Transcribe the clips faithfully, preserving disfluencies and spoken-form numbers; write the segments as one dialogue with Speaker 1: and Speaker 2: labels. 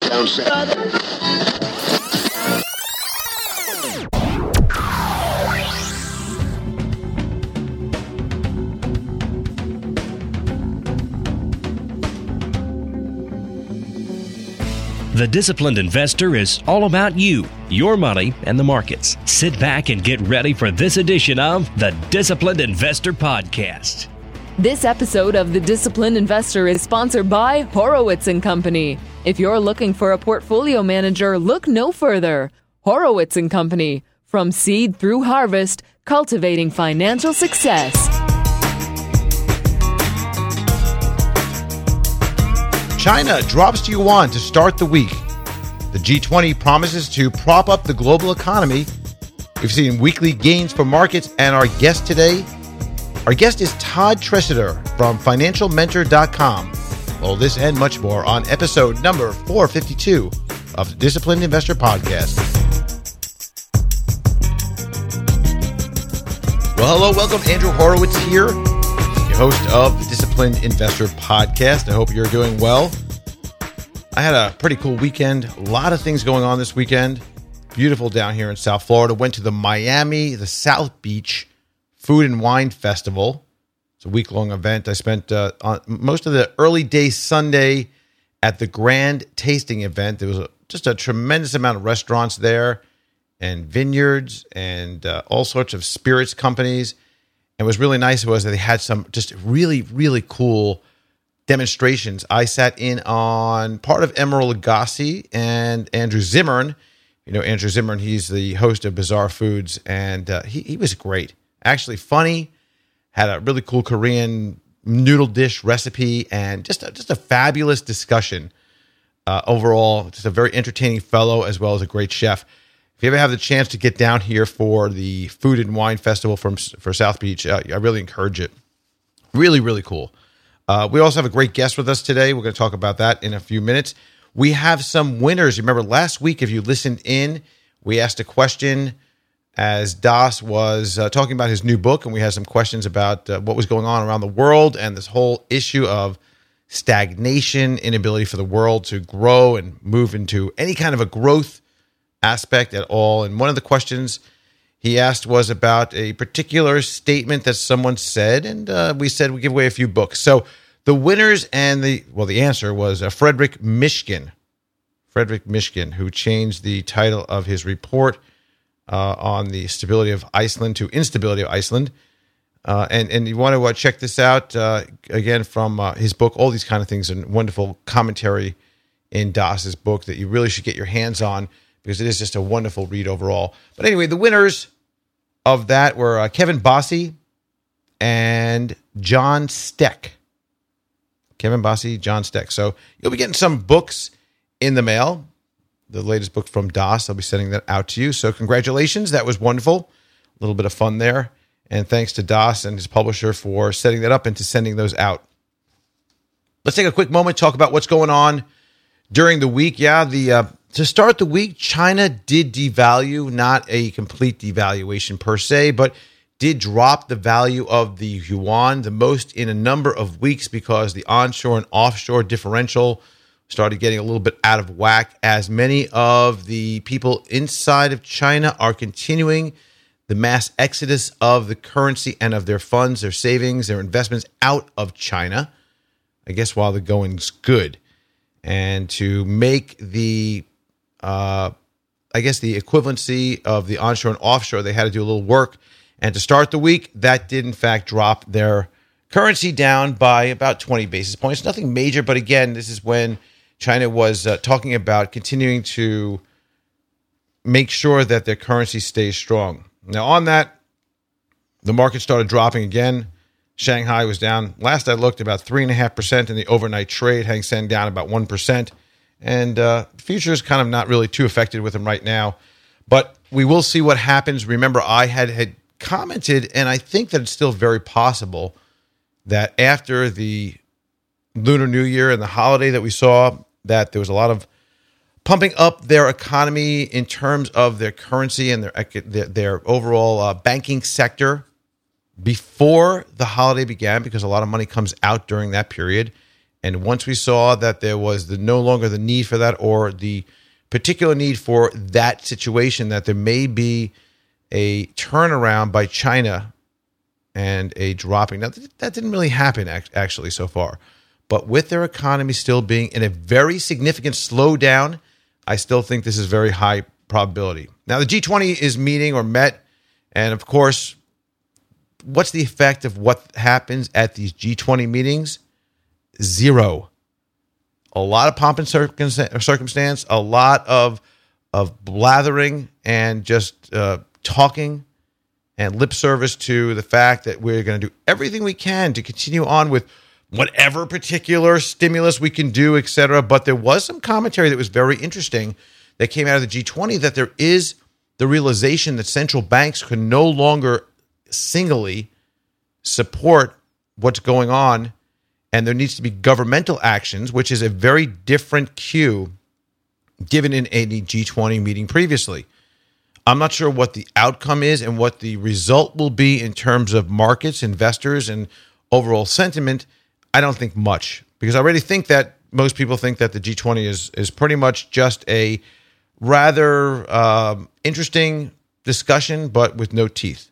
Speaker 1: down south.
Speaker 2: The Disciplined Investor is all about you, your money, and the markets. Sit back and get ready for this edition of the Disciplined Investor Podcast.
Speaker 3: This episode of The Disciplined Investor is sponsored by Horowitz and Company. If you're looking for a portfolio manager, look no further. Horowitz and Company. From seed through harvest, cultivating financial success.
Speaker 4: China drops to yuan to start the week. The G twenty promises to prop up the global economy. We've seen weekly gains for markets, and our guest today, our guest is Todd Tresidder from financial mentor dot com. All this and much more on episode number four fifty-two of the Disciplined Investor Podcast. Well, hello, welcome. Andrew Horowitz here, host of the Disciplined Investor Podcast. I hope you're doing well. I had a pretty cool weekend. A lot of things going on this weekend. Beautiful down here in South Florida. Went to the Miami, the South Beach Food and Wine Festival. It's a week-long event. I spent uh, on most of the early day Sunday at the Grand Tasting event. There was a, just a tremendous amount of restaurants there and vineyards and uh, all sorts of spirits companies. And what was really nice was that they had some just really, really cool demonstrations. I sat in on part of Emeril Lagasse and Andrew Zimmern. You know, Andrew Zimmern, he's the host of Bizarre Foods, and uh, he, he was great. Actually funny, had a really cool Korean noodle dish recipe, and just a, just a fabulous discussion uh, overall. Just a very entertaining fellow as well as a great chef. If you ever have the chance to get down here for the Food and Wine Festival from for South Beach, uh, I really encourage it. Really, really cool. Uh, we also have a great guest with us today. We're going to talk about that in a few minutes. We have some winners. You remember last week, if you listened in, we asked a question as Das was uh, talking about his new book, and we had some questions about uh, what was going on around the world and this whole issue of stagnation, inability for the world to grow and move into any kind of a growth aspect at all. And one of the questions he asked was about a particular statement that someone said, and uh, we said we give away a few books. So the winners and the, well, the answer was uh, Frederick Mishkin. Frederick Mishkin, who changed the title of his report uh, on the stability of Iceland to instability of Iceland. Uh, and, and you want to uh, check this out, uh, again, from uh, his book, all these kind of things, and wonderful commentary in Das's book that you really should get your hands on, because it is just a wonderful read overall. But anyway, the winners of that were uh, Kevin Bossi and John Steck. Kevin Bossi, John Steck. So you'll be getting some books in the mail. The latest book from Das. I'll be sending that out to you. So congratulations. That was wonderful. A little bit of fun there. And thanks to Das and his publisher for setting that up and to sending those out. Let's take a quick moment to talk about what's going on during the week. Yeah, the... Uh, To start the week, China did devalue, not a complete devaluation per se, but did drop the value of the yuan the most in a number of weeks because the onshore and offshore differential started getting a little bit out of whack, as many of the people inside of China are continuing the mass exodus of the currency and of their funds, their savings, their investments out of China, I guess while the going's good. And to make the Uh, I guess the equivalency of the onshore and offshore, they had to do a little work. And to start the week, that did in fact drop their currency down by about twenty basis points. Nothing major, but again, this is when China was uh, talking about continuing to make sure that their currency stays strong. Now on that, the market started dropping again. Shanghai was down, last I looked, about three point five percent in the overnight trade. Hang Seng down about one percent. And uh, futures kind of not really too affected with them right now. But we will see what happens. Remember, I had, had commented, and I think that it's still very possible that after the Lunar New Year and the holiday that we saw, that there was a lot of pumping up their economy in terms of their currency and their their, their overall uh, banking sector before the holiday began, because a lot of money comes out during that period. And once we saw that there was the no longer the need for that, or the particular need for that situation, that there may be a turnaround by China and a dropping. Now, that didn't really happen actually so far. But with their economy still being in a very significant slowdown, I still think this is very high probability. Now, the G twenty is meeting or met. And of course, what's the effect of what happens at these G twenty meetings? Zero. A lot of pomp and circumstance, a lot of of blathering and just uh, talking and lip service to the fact that we're going to do everything we can to continue on with whatever particular stimulus we can do, et cetera. But there was some commentary that was very interesting that came out of the G twenty, that there is the realization that central banks can no longer singly support what's going on, and there needs to be governmental actions, which is a very different cue given in any G twenty meeting previously. I'm not sure what the outcome is and what the result will be in terms of markets, investors, and overall sentiment. I don't think much, because I already think that most people think that the G twenty is is pretty much just a rather um, interesting discussion, but with no teeth.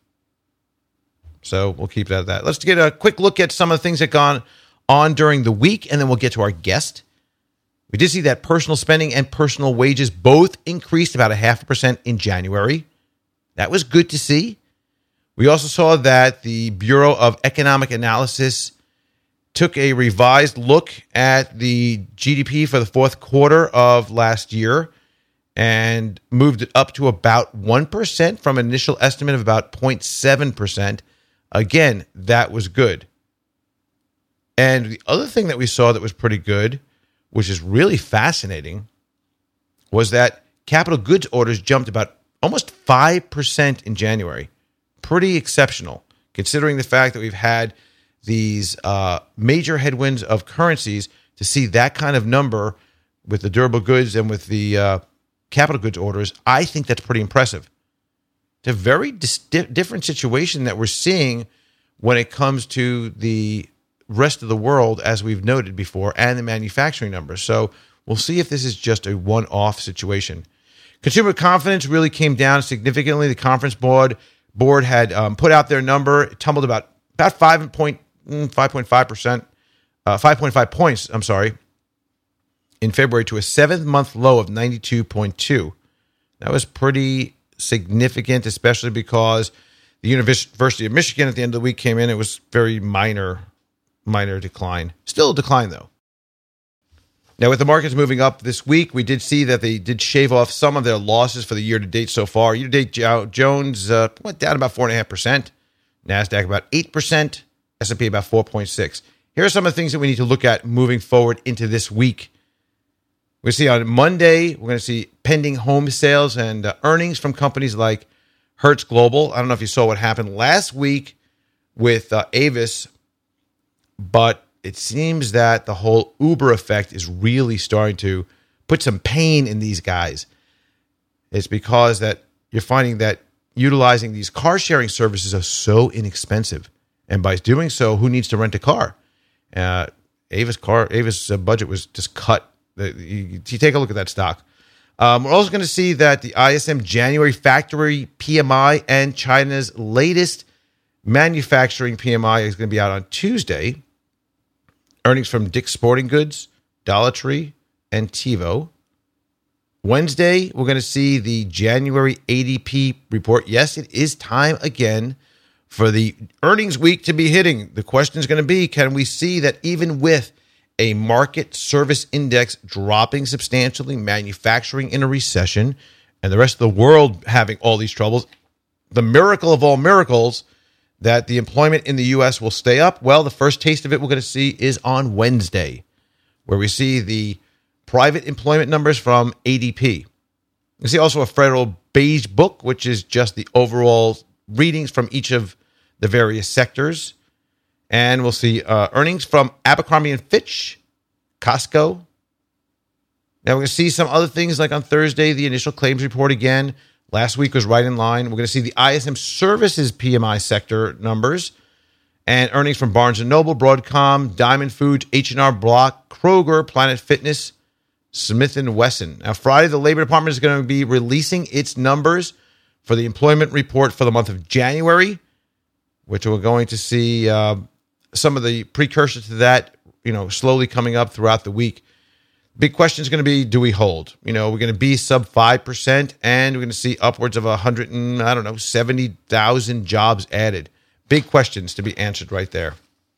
Speaker 4: So we'll keep that at that. Let's get a quick look at some of the things that gone on during the week, and then we'll get to our guest. We did see that personal spending and personal wages both increased about a half a percent in January. That was good to see. We also saw that the Bureau of Economic Analysis took a revised look at the G D P for the fourth quarter of last year and moved it up to about one percent from an initial estimate of about zero point seven percent. Again, that was good. And the other thing that we saw that was pretty good, which is really fascinating, was that capital goods orders jumped about almost five percent in January. Pretty exceptional, considering the fact that we've had these uh, major headwinds of currencies. To see that kind of number with the durable goods and with the uh, capital goods orders, I think that's pretty impressive. It's a very dis- different situation that we're seeing when it comes to the rest of the world, as we've noted before, and the manufacturing numbers. So we'll see if this is just a one-off situation. Consumer confidence really came down significantly. The conference board board had um, put out their number. It tumbled about about five point five point five percent, uh, five point five points. I'm sorry, in February to a seventh-month low of ninety-two point two. That was pretty significant, especially because the University of Michigan at the end of the week came in. It was very minor, minor decline. Still a decline, though. Now, with the markets moving up this week, we did see that they did shave off some of their losses for the year-to-date so far. Year-to-date, Dow Jones uh, went down about four point five percent. NASDAQ about eight percent. S and P about four point six. Here are some of the things that we need to look at moving forward into this week. We see on Monday, we're going to see pending home sales and uh, earnings from companies like Hertz Global. I don't know if you saw what happened last week with uh, Avis, but it seems that the whole Uber effect is really starting to put some pain in these guys. It's because that you're finding that utilizing these car sharing services are so inexpensive. And by doing so, who needs to rent a car? Uh, Avis car, Avis uh, budget was just cut. You, you take a look at that stock. Um, we're also going to see that the I S M January factory P M I and China's latest manufacturing P M I is going to be out on Tuesday. Earnings from Dick's Sporting Goods, Dollar Tree, and TiVo. Wednesday, we're going to see the January A D P report. Yes, it is time again for the earnings week to be hitting. The question is going to be, can we see that even with a market service index dropping substantially, manufacturing in a recession, and the rest of the world having all these troubles, the miracle of all miracles, that the employment in the U S will stay up? Well, the first taste of it we're going to see is on Wednesday, where we see the private employment numbers from A D P. You see also a Federal Beige Book, which is just the overall readings from each of the various sectors. And we'll see uh, earnings from Abercrombie and Fitch, Costco. Now we're going to see some other things like on Thursday, the initial claims report again. Last week was right in line. We're going to see the I S M services P M I sector numbers. And earnings from Barnes and Noble, Broadcom, Diamond Foods, H and R Block, Kroger, Planet Fitness, Smith and Wesson. Now, Friday, the Labor Department is going to be releasing its numbers for the employment report for the month of January, which we're going to see uh, some of the precursors to that, you know, slowly coming up throughout the week. Big question is going to be, do we hold? You know, we're going to be sub five percent, and we're going to see upwards of one hundred and, I don't know, seventy thousand jobs added. Big questions to be answered right there.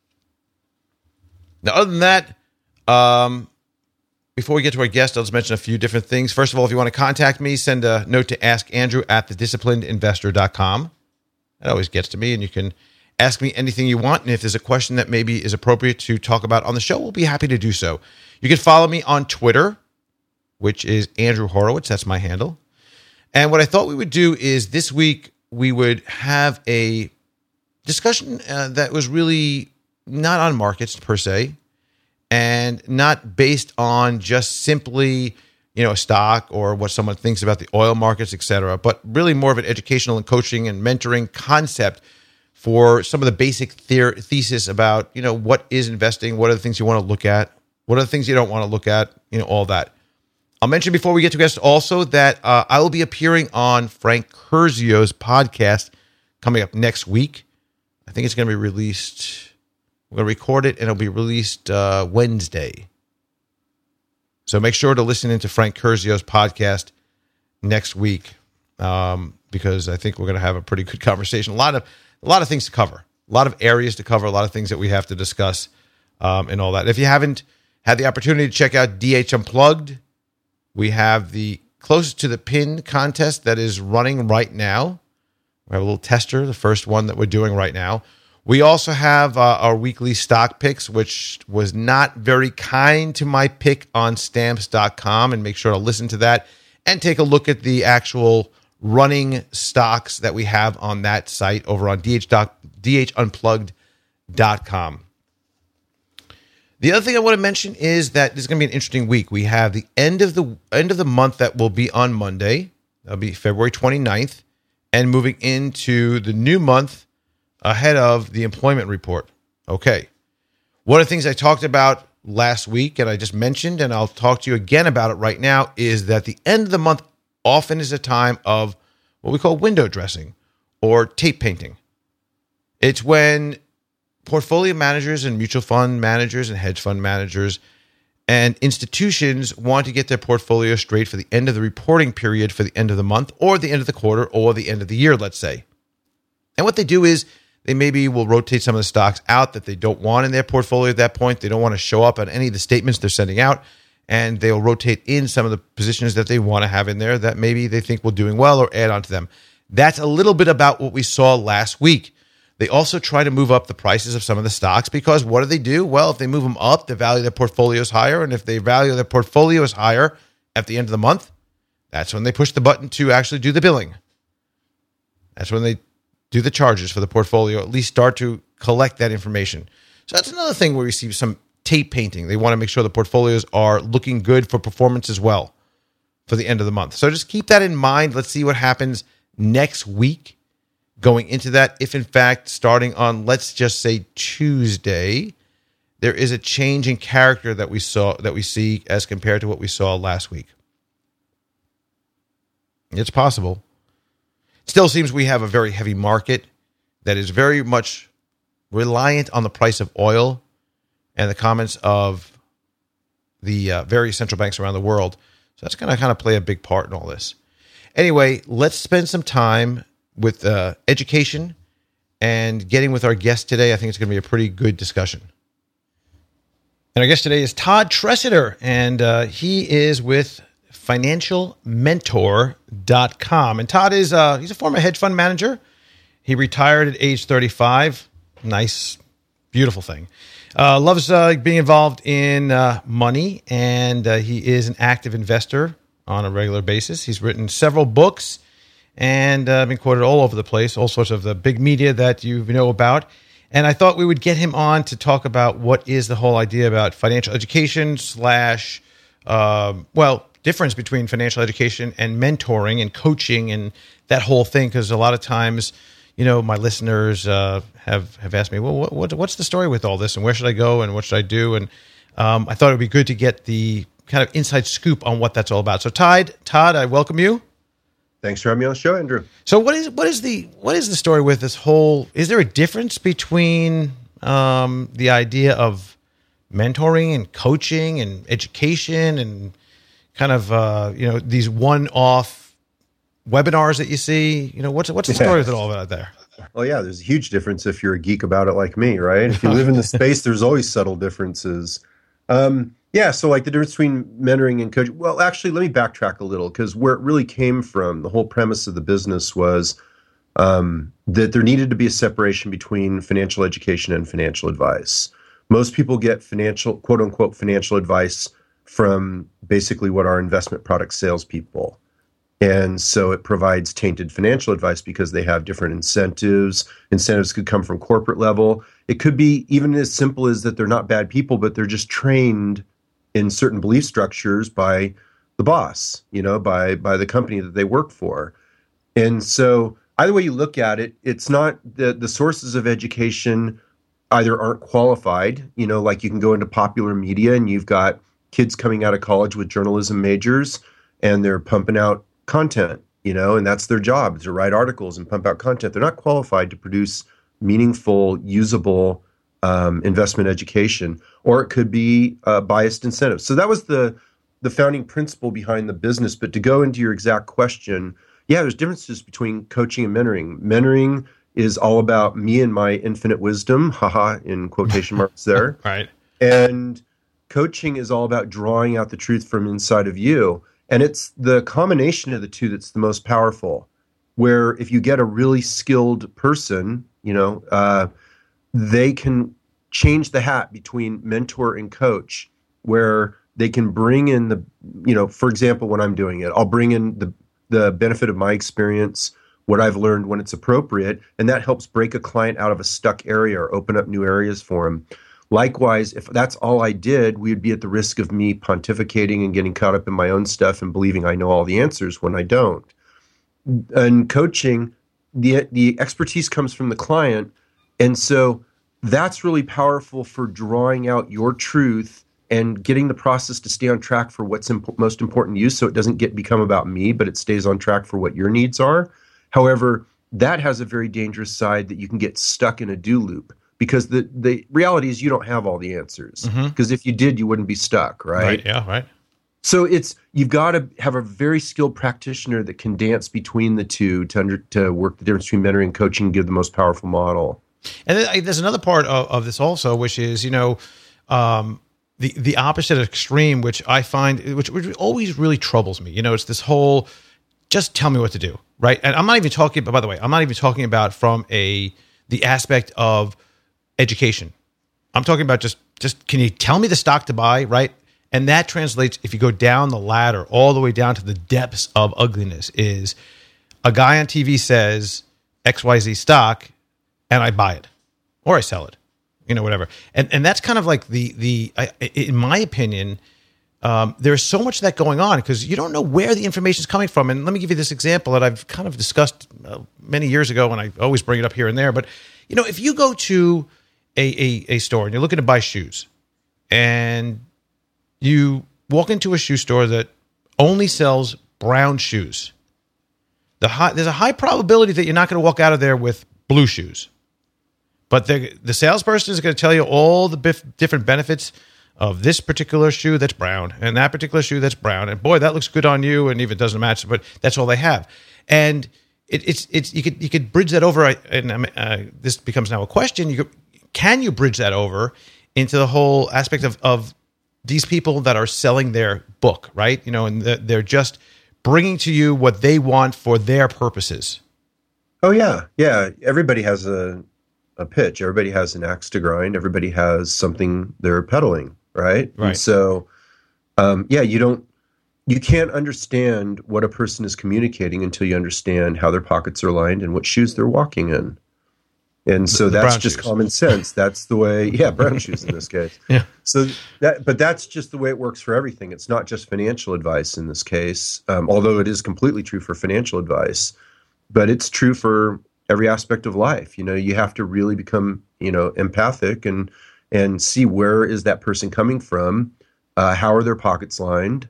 Speaker 4: Now, other than that, um, before we get to our guest, I'll just mention a few different things. First of all, if you want to contact me, send a note to ask andrew at the disciplined investor dot com. That always gets to me, and you can ask me anything you want. And if there's a question that maybe is appropriate to talk about on the show, we'll be happy to do so. You can follow me on Twitter, which is Andrew Horowitz. That's my handle. And what I thought we would do is this week we would have a discussion uh, that was really not on markets per se, and not based on just simply, you know, a stock or what someone thinks about the oil markets, et cetera, but really more of an educational and coaching and mentoring concept for some of the basic the- thesis about, you know, what is investing, what are the things you want to look at, what are the things you don't want to look at, you know, all that. I'll mention before we get to guests also that uh, I will be appearing on Frank Curzio's podcast coming up next week. I think it's going to be released... We're going to record it, and it'll be released uh, Wednesday. So make sure to listen into Frank Curzio's podcast next week, um, because I think we're going to have a pretty good conversation. A lot of a lot of things to cover, a lot of areas to cover, a lot of things that we have to discuss, um, and all that. If you haven't had the opportunity to check out D H Unplugged, we have the Closest to the Pin contest that is running right now. We have a little tester, the first one that we're doing right now. We also have uh, our weekly stock picks, which was not very kind to my pick on stamps dot com, and make sure to listen to that and take a look at the actual running stocks that we have on that site over on D H unplugged dot com. The other thing I want to mention is that this is going to be an interesting week. We have the end of the end of the month that will be on Monday. That'll be February twenty-ninth, and moving into the new month ahead of the employment report. Okay. One of the things I talked about last week, and I just mentioned, and I'll talk to you again about it right now, is that the end of the month often is a time of what we call window dressing or tape painting. It's when portfolio managers and mutual fund managers and hedge fund managers and institutions want to get their portfolio straight for the end of the reporting period, for the end of the month, or the end of the quarter, or the end of the year, let's say. And what they do is they maybe will rotate some of the stocks out that they don't want in their portfolio at that point. They don't want to show up on any of the statements they're sending out, and they'll rotate in some of the positions that they want to have in there that maybe they think will doing well, or add on to them. That's a little bit about what we saw last week. They also try to move up the prices of some of the stocks, because what do they do? Well, if they move them up, the value of their portfolio is higher, and if they value their portfolio is higher at the end of the month, that's when they push the button to actually do the billing. That's when they do the charges for the portfolio, at least start to collect that information. So that's another thing where we see some tape painting. They want to make sure the portfolios are looking good for performance as well for the end of the month. So just keep that in mind. Let's see what happens next week going into that. If in fact, starting on, let's just say Tuesday, there is a change in character that we saw, that we see as compared to what we saw last week. It's possible. Still seems we have a very heavy market that is very much reliant on the price of oil and the comments of the uh, various central banks around the world. So that's going to kind of play a big part in all this. Anyway, let's spend some time with uh, education and getting with our guest today. I think it's going to be a pretty good discussion. And our guest today is Todd Tresidder, and uh, he is with financial mentor dot com. And Todd is uh, he's a former hedge fund manager. He retired at age thirty-five. Nice, beautiful thing. Uh, loves uh, being involved in uh, money, and uh, he is an active investor on a regular basis. He's written several books and uh, been quoted all over the place, all sorts of the big media that you know about. And I thought we would get him on to talk about what is the whole idea about financial education slash, uh, well, difference between financial education and mentoring and coaching and that whole thing. Because a lot of times, you know, my listeners uh, have have asked me, well, what, what what's the story with all this, and where should I go, and what should I do? And um, I thought it would be good to get the kind of inside scoop on what that's all about. So, Todd, Todd, I welcome you.
Speaker 1: Thanks for having me on the show, Andrew.
Speaker 4: So, what is what is the what is the story with this whole? Is there a difference between um, the idea of mentoring and coaching and education and kind of uh, you know these one-off webinars that you see? You know, what's what's the story yeah. with it all out there?
Speaker 1: Well, yeah, there's a huge difference if you're a geek about it like me, right? If you live in the space, there's always subtle differences. Um, yeah, so like the difference between mentoring and coaching. Well, actually, let me backtrack a little, because where it really came from, the whole premise of the business was um, that there needed to be a separation between financial education and financial advice. Most people get financial, quote unquote, financial advice from basically what are investment product salespeople. And so it provides tainted financial advice because they have different incentives. Incentives could come from corporate level. It could be even as simple as that they're not bad people, but they're just trained in certain belief structures by the boss, you know, by by the company that they work for. And so either way you look at it, it's not the, the sources of education either aren't qualified, you know, like you can go into popular media and you've got kids coming out of college with journalism majors and they're pumping out content, you know, and that's their job, to write articles and pump out content. They're not qualified to produce meaningful, usable um, investment education, or it could be uh, biased incentives. So that was the the founding principle behind the business. But to go into your exact question, yeah, there's differences between coaching and mentoring. Mentoring is all about me and my infinite wisdom, haha, in quotation marks there.
Speaker 4: Right.
Speaker 1: And coaching is all about drawing out the truth from inside of you. And it's the combination of the two that's the most powerful, where if you get a really skilled person, you know, uh, they can change the hat between mentor and coach, where they can bring in the, you know, for example, when I'm doing it, I'll bring in the, the benefit of my experience, what I've learned when it's appropriate, and that helps break a client out of a stuck area or open up new areas for them. Likewise, if that's all I did, we would be at the risk of me pontificating and getting caught up in my own stuff and believing I know all the answers when I don't. And coaching, the the expertise comes from the client, and so that's really powerful for drawing out your truth and getting the process to stay on track for what's imp- most important to you, so it doesn't get become about me, but it stays on track for what your needs are. However, that has a very dangerous side that you can get stuck in a do loop. Because the, the reality is you don't have all the answers. Because mm-hmm. if you did, you wouldn't be stuck, right?
Speaker 4: Right, yeah, right.
Speaker 1: So it's you've got to have a very skilled practitioner that can dance between the two to under, to work the difference between mentoring and coaching and give the most powerful model.
Speaker 4: And then, there's another part of, of this also, which is, you know, um, the the opposite extreme, which I find, which, which always really troubles me. You know, it's this whole, just tell me what to do, right? And I'm not even talking about, by the way, I'm not even talking about from a the aspect of education. I'm talking about just, just can you tell me the stock to buy, right? And that translates, if you go down the ladder, all the way down to the depths of ugliness, is a guy on T V says X Y Z stock, and I buy it, or I sell it, you know, whatever. And and that's kind of like the, the I, in my opinion, um, there's so much of that going on because you don't know where the information is coming from. And let me give you this example that I've kind of discussed uh, many years ago, and I always bring it up here and there. But, you know, if you go to A, a, a store and you're looking to buy shoes and you walk into a shoe store that only sells brown shoes, the high, there's a high probability that you're not going to walk out of there with blue shoes. But the, the salesperson is going to tell you all the bif- different benefits of this particular shoe that's brown and that particular shoe that's brown. And boy, that looks good on you, and even doesn't match, but that's all they have. And it, it's it's you could you could bridge that over, and uh, this becomes now a question. You could, Can you bridge that over into the whole aspect of, of these people that are selling their book, right? You know, and they're just bringing to you what they want for their purposes.
Speaker 1: Oh, yeah. Yeah. Everybody has a, a pitch. Everybody has an axe to grind. Everybody has something they're peddling, right?
Speaker 4: Right.
Speaker 1: And so, um, yeah, you don't, you can't understand what a person is communicating until you understand how their pockets are lined and what shoes they're walking in. And so the that's just shoes. Common sense. That's the way, yeah, brown shoes in this case.
Speaker 4: Yeah.
Speaker 1: So that, but that's just the way it works for everything. It's not just financial advice in this case, um, although it is completely true for financial advice, but it's true for every aspect of life. You know, you have to really become, you know, empathic and and see where is that person coming from, uh, how are their pockets lined,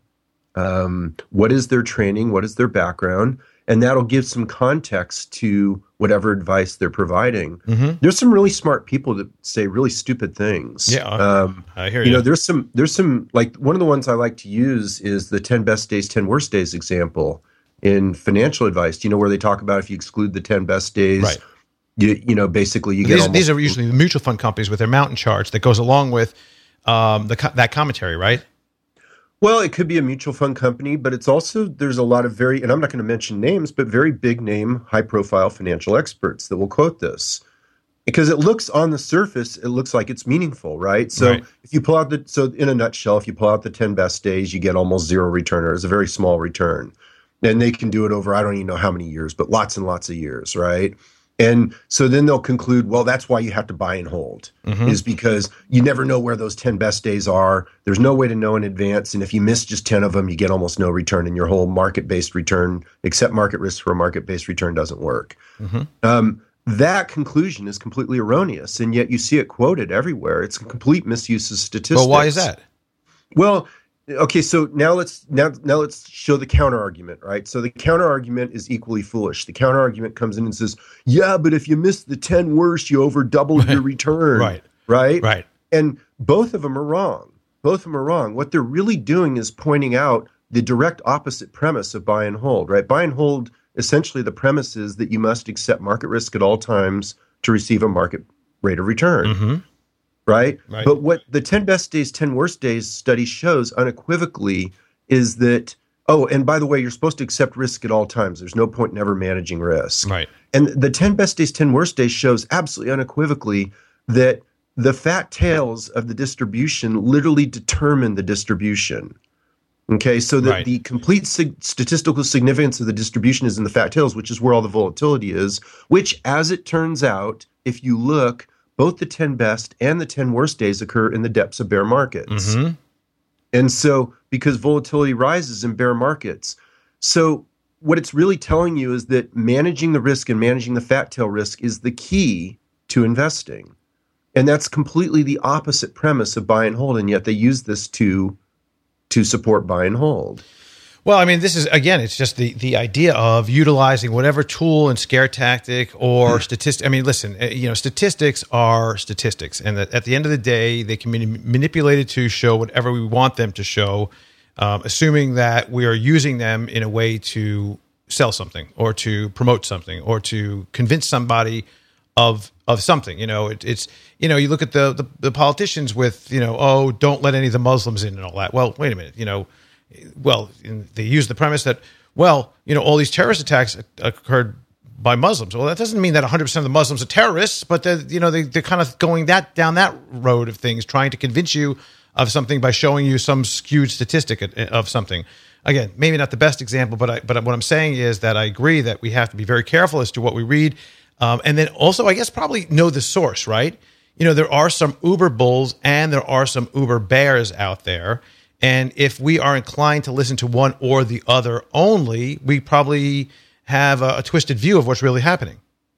Speaker 1: um, what is their training, what is their background, and that'll give some context to whatever advice they're providing. Mm-hmm. There's some really smart people that say really stupid things.
Speaker 4: Yeah, um, I hear you.
Speaker 1: You know, there's some there's some like one of the ones I like to use is the ten best days, ten worst days example in financial advice. You know, where they talk about if you exclude the ten best days.
Speaker 4: Right.
Speaker 1: You, you know, basically you get
Speaker 4: these,
Speaker 1: almost,
Speaker 4: these are usually the mutual fund companies with their mountain charts that goes along with um, the that commentary, right?
Speaker 1: Well, it could be a mutual fund company, but it's also, there's a lot of very, and I'm not going to mention names, but very big name, high profile financial experts that will quote this. Because it looks on the surface, it looks like it's meaningful, right? So
Speaker 4: right.
Speaker 1: if you pull out the, so in a nutshell, if you pull out the ten best days, you get almost zero return, or it's a very small return. And they can do it over, I don't even know how many years, but lots and lots of years, right? And so then they'll conclude, well, that's why you have to buy and hold, mm-hmm. is because you never know where those ten best days are. There's no way to know in advance. And if you miss just ten of them, you get almost no return. And your whole market-based return, except market risk for a market-based return, doesn't work. Mm-hmm. Um, that conclusion is completely erroneous. And yet you see it quoted everywhere. It's a complete misuse of statistics.
Speaker 4: Well, why is that?
Speaker 1: Well, okay, so now let's now now let's show the counter argument, right? So the counter argument is equally foolish. The counter argument comes in and says, "Yeah, but if you miss the ten worst, you over doubled your return."
Speaker 4: Right.
Speaker 1: Right?
Speaker 4: Right.
Speaker 1: And both of them are wrong. Both of them are wrong. What they're really doing is pointing out the direct opposite premise of buy and hold, right? Buy and hold, essentially the premise is that you must accept market risk at all times to receive a market rate of return. Mm-hmm. Right?
Speaker 4: Right?
Speaker 1: But what the ten best days, ten worst days study shows unequivocally is that, oh, and by the way, you're supposed to accept risk at all times. There's no point in ever managing risk.
Speaker 4: Right.
Speaker 1: And the ten best days, ten worst days shows absolutely unequivocally that the fat tails of the distribution literally determine the distribution. Okay, so that
Speaker 4: right.
Speaker 1: the complete sig- statistical significance of the distribution is in the fat tails, which is where all the volatility is, which, as it turns out, if you look, both the ten best and the ten worst days occur in the depths of bear markets. Mm-hmm. And so, because volatility rises in bear markets. So what it's really telling you is that managing the risk and managing the fat tail risk is the key to investing. And that's completely the opposite premise of buy and hold. And yet they use this to, to support buy and hold.
Speaker 4: Well, I mean, this is, again, it's just the, the idea of utilizing whatever tool and scare tactic or statistic. I mean, listen, you know, statistics are statistics. And that at the end of the day, they can be manipulated to show whatever we want them to show, um, assuming that we are using them in a way to sell something or to promote something or to convince somebody of of something. You know, it, it's, you know, you look at the, the, the politicians with, you know, oh, don't let any of the Muslims in and all that. Well, wait a minute, you know, well, they use the premise that, well, you know, all these terrorist attacks occurred by Muslims. Well, that doesn't mean that one hundred percent of the Muslims are terrorists, but they're, you know, they, they're kind of going that down that road of things, trying to convince you of something by showing you some skewed statistic of something. Again, maybe not the best example, but I, but what I'm saying is that I agree that we have to be very careful as to what we read, um, and then also, I guess, probably know the source, right? You know, there are some uber bulls and there are some uber bears out there. And if we are inclined to listen to one or the other only, we probably have a, a twisted view of what's really happening.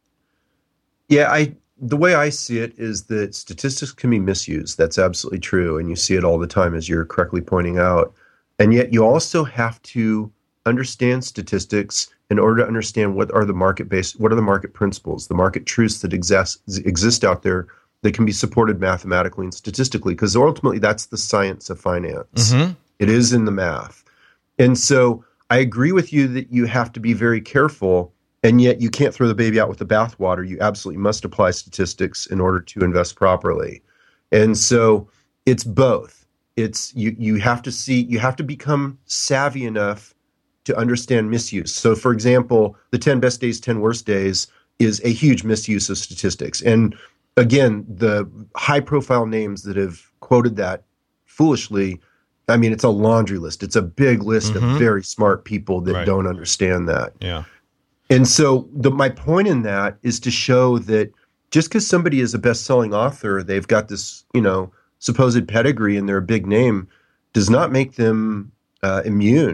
Speaker 1: Yeah, I the way I see it is that statistics can be misused. That's absolutely true. And you see it all the time, as you're correctly pointing out. And yet you also have to understand statistics in order to understand what are the market-based, what are the market principles, the market truths that exist, exist out there that can be supported mathematically and statistically, because ultimately that's the science of finance. Mm-hmm. It is in the math. And so I agree with you that you have to be very careful, and yet you can't throw the baby out with the bathwater. You absolutely must apply statistics in order to invest properly. And so it's both. It's you you have to see, you have to become savvy enough to understand misuse. So for example, the ten best days, ten worst days is a huge misuse of statistics. And again, the high-profile names that have quoted that foolishly, I mean, it's a laundry list. It's a big list mm-hmm. of very smart people that
Speaker 4: right.
Speaker 1: don't understand that.
Speaker 4: Yeah.
Speaker 1: And so the, my point in that is to show that just because somebody is a best-selling author, they've got this, you know, supposed pedigree and they're a big name, does not make them uh, immune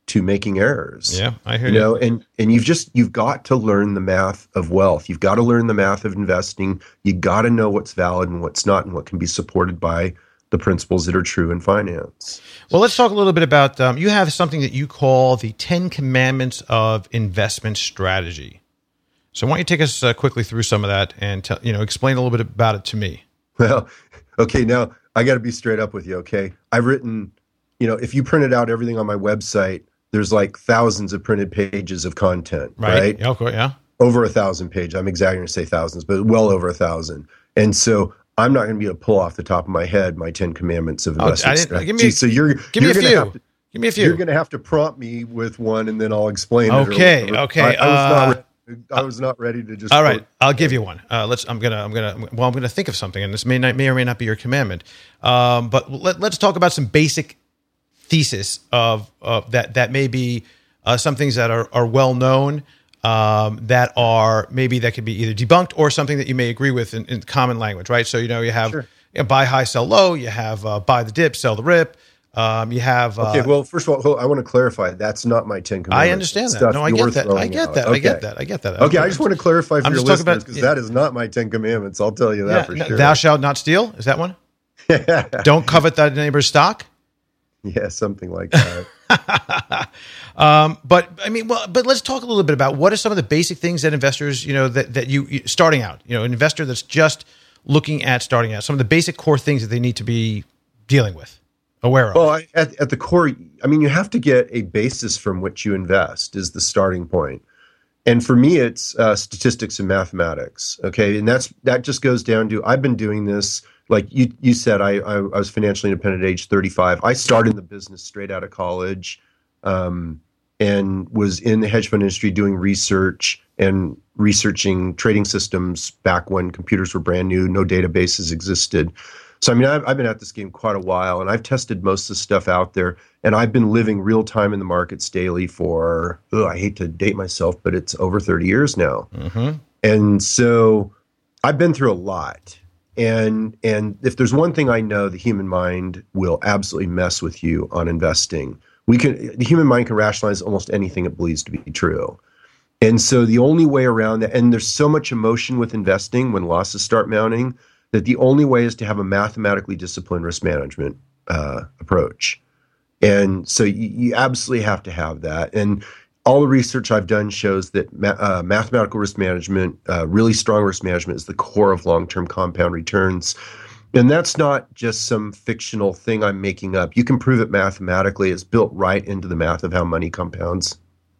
Speaker 1: to making errors.
Speaker 4: Yeah, I hear
Speaker 1: you.
Speaker 4: you.
Speaker 1: know, and and you've just you've got to learn the math of wealth. You've got to learn the math of investing. You got to know what's valid and what's not, and what can be supported by the principles that are true in finance.
Speaker 4: Well, let's talk a little bit about, um, you have something that you call the Ten Commandments of Investment Strategy. So why don't you take us uh, quickly through some of that and tell, you know, explain a little bit about it to me.
Speaker 1: Well, okay, now I got to be straight up with you, okay? I've written, you know, if you printed out everything on my website, there's like thousands of printed pages of content, right?
Speaker 4: Right, yeah, okay, yeah.
Speaker 1: Over a thousand pages. I'm exaggerating to say thousands, but well over a thousand. And so I'm not going to be able to pull off the top of my head my Ten Commandments of investment
Speaker 4: oh,
Speaker 1: strategy.
Speaker 4: Give me,
Speaker 1: so you're,
Speaker 4: give
Speaker 1: you're
Speaker 4: me a
Speaker 1: gonna
Speaker 4: few.
Speaker 1: Have to,
Speaker 4: give me a few.
Speaker 1: You're going to have to prompt me with one, and then I'll explain
Speaker 4: okay,
Speaker 1: it. Okay,
Speaker 4: okay.
Speaker 1: I, I, was
Speaker 4: uh,
Speaker 1: not ready, I was not ready to just.
Speaker 4: All right,
Speaker 1: quote.
Speaker 4: I'll give you one. Uh, let's. I'm gonna. I'm gonna. Well, I'm gonna think of something, and this may not, may or may not be your commandment. Um, but let, let's talk about some basic thesis of uh, that. That may be uh, some things that are are well known. Um, that are maybe that could be either debunked or something that you may agree with in, in common language, right? So you know you have
Speaker 1: Sure.
Speaker 4: you know, buy high, sell low. You have uh, buy the dip, sell the rip. Um, you have uh,
Speaker 1: Okay, well, first of all, hold- I want to clarify that's not my Ten Commandments.
Speaker 4: I understand that.
Speaker 1: Stuff
Speaker 4: No, I
Speaker 1: you're
Speaker 4: get that. I
Speaker 1: throwing
Speaker 4: get
Speaker 1: out.
Speaker 4: that. I
Speaker 1: Okay.
Speaker 4: get that. I get that.
Speaker 1: Okay, I just want to clarify for
Speaker 4: I'm
Speaker 1: your
Speaker 4: just talking
Speaker 1: listeners
Speaker 4: about-
Speaker 1: because that is not my Ten Commandments. I'll tell you that
Speaker 4: Yeah,
Speaker 1: for
Speaker 4: no,
Speaker 1: sure.
Speaker 4: thou shalt not steal. Is that one? Don't covet thy neighbor's stock.
Speaker 1: Yeah, something like that.
Speaker 4: Um, but I mean, well, but let's talk a little bit about what are some of the basic things that investors, you know, that, that you, you starting out, you know, an investor that's just looking at starting out, some of the basic core things that they need to be dealing with, aware of.
Speaker 1: Well, I, at, at the core, I mean, you have to get a basis from which you invest is the starting point. And for me, it's uh, statistics and mathematics. Okay. And that's, that just goes down to, I've been doing this, like you, you said, I, I, I was financially independent at age thirty-five. I started in the business straight out of college. Um, and was in the hedge fund industry doing research and researching trading systems back when computers were brand new, no databases existed. So, I mean, I've, I've been at this game quite a while, and I've tested most of the stuff out there, and I've been living real time in the markets daily for, ugh, I hate to date myself, but it's over thirty years now.
Speaker 4: Mm-hmm. And
Speaker 1: so I've been through a lot. And and if there's one thing I know, the human mind will absolutely mess with you on investing. We can, the human mind can rationalize almost anything it believes to be true. And so the only way around that, and there's so much emotion with investing when losses start mounting, that the only way is to have a mathematically disciplined risk management uh, approach. And so you, you absolutely have to have that. And all the research I've done shows that ma- uh, mathematical risk management, uh, really strong risk management, is the core of long-term compound returns. And that's not just some fictional thing I'm making up. You can prove it mathematically. It's built right into the math of how money compounds.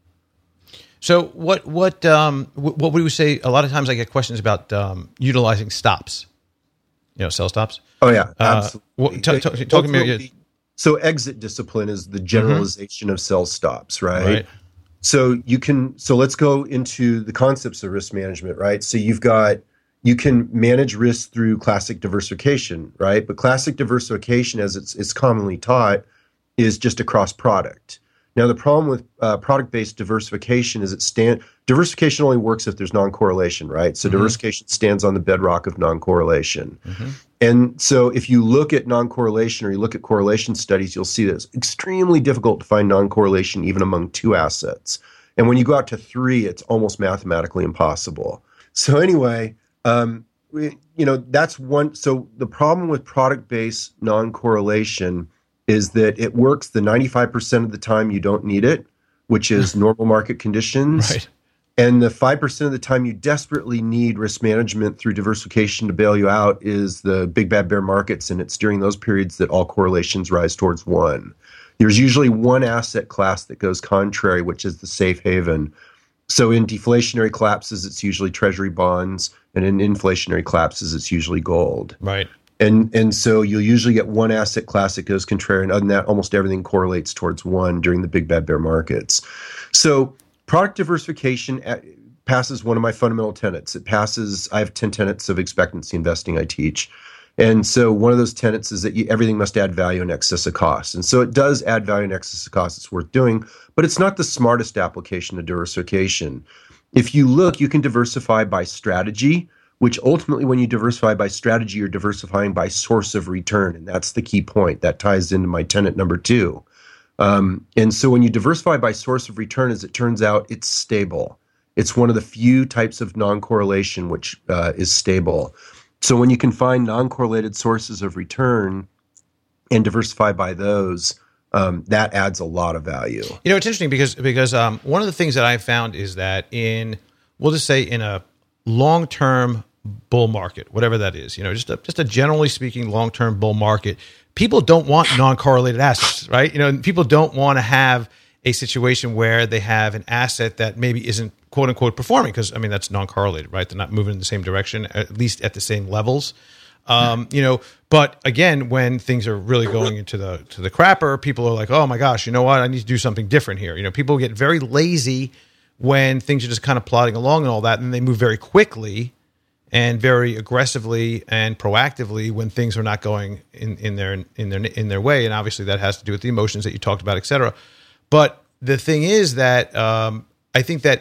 Speaker 4: So what what um, what would we say? A lot of times I get questions about um, utilizing stops, you know, sell stops.
Speaker 1: Oh yeah,
Speaker 4: Uh,
Speaker 1: absolutely.
Speaker 4: what- t- t- talk to me-
Speaker 1: Ultimately, so exit discipline is the generalization of sell stops, right?
Speaker 4: Right.
Speaker 1: So you can. So let's go into the concepts of risk management, right? So you've got. You can manage risk through classic diversification, right? But classic diversification, as it's, it's commonly taught, is just a cross product. Now, the problem with uh, product-based diversification is it stand diversification only works if there's non-correlation, right? So mm-hmm. diversification stands on the bedrock of non-correlation. Mm-hmm. And so if you look at non-correlation or you look at correlation studies, you'll see that it's extremely difficult to find non-correlation even among two assets. And when you go out to three, it's almost mathematically impossible. So anyway, Um, we, you know, that's one. So the problem with product-based non-correlation is that it works the ninety-five percent of the time you don't need it, which is normal market conditions.
Speaker 4: Right.
Speaker 1: And the five percent of the time you desperately need risk management through diversification to bail you out is the big bad bear markets. And it's during those periods that all correlations rise towards one. There's usually one asset class that goes contrary, which is the safe haven. So in deflationary collapses, it's usually treasury bonds, and in inflationary collapses, it's usually gold.
Speaker 4: Right.
Speaker 1: And and so you'll usually get one asset class that goes contrary, and other than that, almost everything correlates towards one during the big bad bear markets. So product diversification passes one of my fundamental tenets. It passes, I have ten tenets of expectancy investing I teach. And so one of those tenets is that you, everything must add value in excess of cost. And so it does add value in excess of cost. It's worth doing, but it's not the smartest application of diversification. If you look, you can diversify by strategy, which ultimately when you diversify by strategy, you're diversifying by source of return. And that's the key point. That ties into my tenet number two. Um, and so when you diversify by source of return, as it turns out, it's stable. It's one of the few types of non-correlation which uh, is stable. So when you can find non-correlated sources of return and diversify by those, um, that adds a lot of value.
Speaker 4: You know, it's interesting because because um, one of the things that I found is that in, we'll just say in a long-term bull market, whatever that is, you know, just a, just a generally speaking long-term bull market, people don't want non-correlated assets, right? You know, people don't want to have a situation where they have an asset that maybe isn't quote unquote performing, because I mean that's non-correlated, right? They're not moving in the same direction, at least at the same levels. Um, you know, but again, when things are really going into the to the crapper, people are like, oh my gosh, you know what? I need to do something different here. You know, people get very lazy when things are just kind of plodding along and all that, and they move very quickly and very aggressively and proactively when things are not going in, in their in their in their way. And obviously that has to do with the emotions that you talked about, et cetera. But the thing is that um, I think that,